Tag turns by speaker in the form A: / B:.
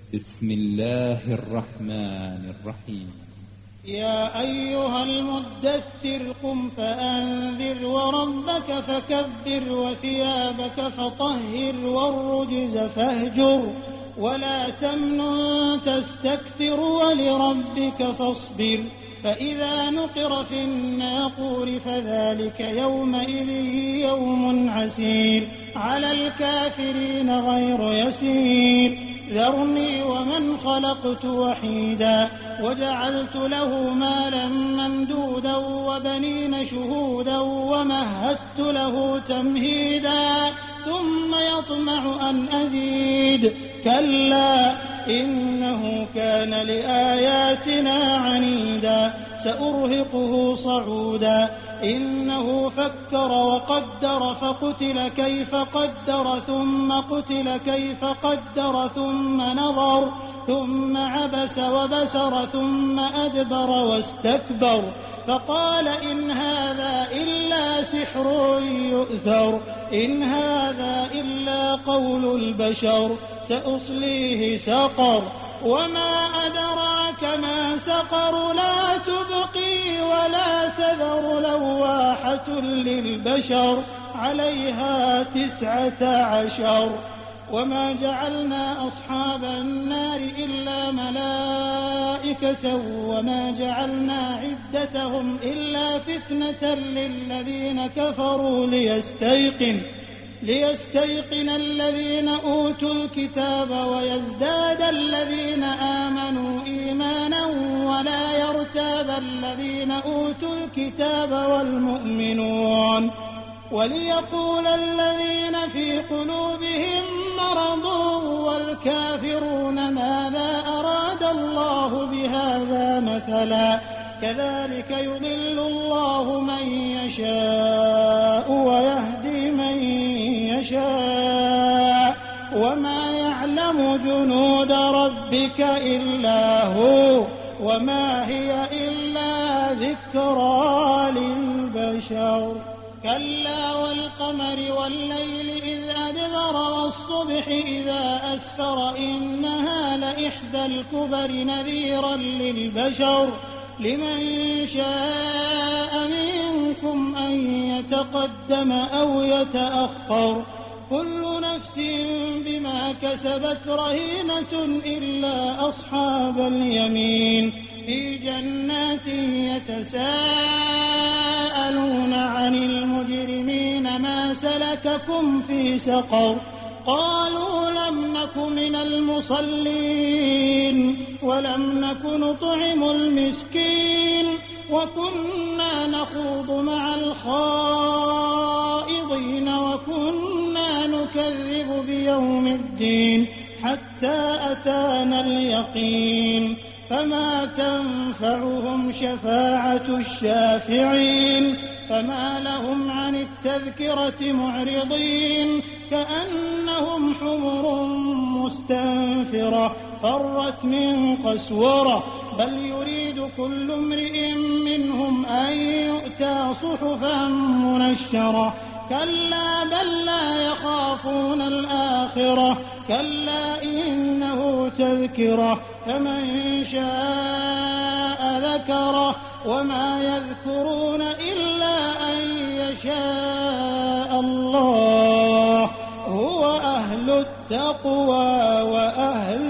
A: بسم الله الرحمن الرحيم.
B: يا أيها المدثر قم فأنذر وربك فكبر وثيابك فطهر والرجز فاهجر ولا تمنن تستكثر ولربك فاصبر فإذا نقر في الناقور فذلك يومئذ يوم عسير على الكافرين غير يسير ذرني ومن خلقت وحيدا وجعلت له مالا ممدودا وبنين شهودا ومهدت له تمهيدا ثم يطمع أن أزيد كلا إنه كان لآياتنا عنيدا سأرهقه صعودا إنه فكر وقدر فقتل كيف قدر ثم قتل كيف قدر ثم نظر ثم عبس وبسر ثم أدبر واستكبر فقال إن هذا إلا سحر يؤثر إن هذا إلا قول البشر سأصليه سقر وما أدراك ما سقر لا تبقي ولا تذر لواحة للبشر عليها 19 وما جعلنا أصحاب النار إلا ملائكة وما جعلنا عدتهم إلا فتنة للذين كفروا ليستيقن الذين أوتوا الكتاب ويزداد الذين آمنوا إيمانا ولا يرتاب الذين أوتوا الكتاب والمؤمنون وليقول الذين في قلوبهم مرض والكافرون ماذا أراد الله بهذا مثلا كذلك يضل الله من يشاء ويهدي من يشاء وما يعلم جنود ربك إلا هو وما هي إلا ذكرى للبشر كلا والقمر والليل إذ أدبر والصبح إذا أسفر إنها لإحدى الكبر نذيرا للبشر لمن شاء منكم أن يتقدم أو يتأخر كل نفس بما كسبت رهينة إلا أصحاب اليمين في جنات يتساءلون عن المجرمين ما سلككم في سقر قالوا لم نك من المصلين ولم نك نطعم المسكين وكنا نخوض مع الخائضين وكنا نكذب بيوم الدين حتى أتانا اليقين فما تنفعهم شفاعة الشافعين فما لهم عن التذكرة معرضين كأنهم حمر مستنفرة فرت من قسورة بل يريد كل امرئ منهم أن يؤتى صحفا منشرة كلا بل لا يخافون الآخرة كلا إنه تذكرة فمن شاء ذكره وما يذكرون إلا أن يشاء الله هو أهل التقوى وأهل